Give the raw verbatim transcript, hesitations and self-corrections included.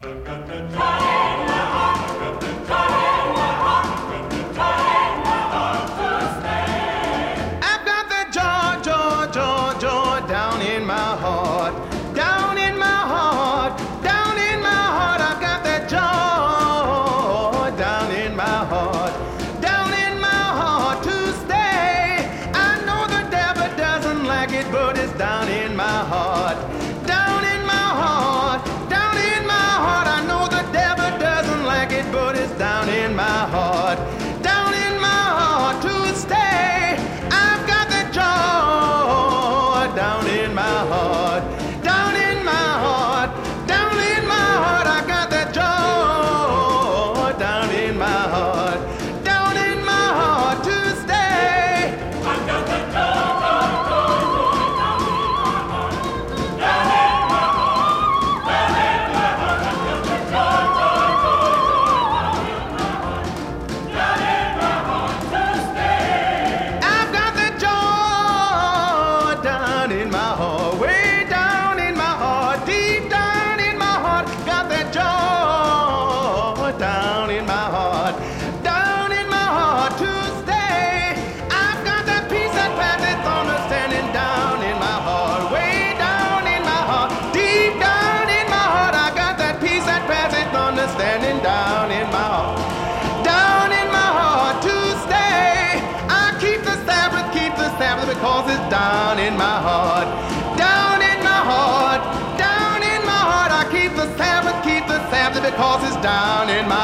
I've got that joy, joy, joy, joy down in my heart, down in my heart, down in my heart. I've got that joy down in my heart, down in my heart to stay. I know the devil doesn't like it, but it's down in my heart, down in my heart, down in my heart. I know the devil doesn't like it, but it's down in my heart, down in my heart to stay. I've got the joy down in my heart, down in my heart, down in my heart. I got that joy down in my heart, down in my heart to stay. I've got that joy, joy, joy, joy down in my heart, down in my heart, down in my heart. I've got that joy, joy, joy, joy down in my heart, down in my heart to stay. I've got that joy down in my heart, way down in my heart, deep down in my heart. Got that joy down in my heart, down in my heart to stay. I've got that peace that passeth understanding down in my heart, way down in my heart, deep down in my heart. I got that peace that passeth understanding down in my heart, down in my heart to stay. I keep the Sabbath, keep the Sabbath because it's down in my heart, down in my heart, down in my heart. I keep the Sabbath, keep the Sabbath because it's down in my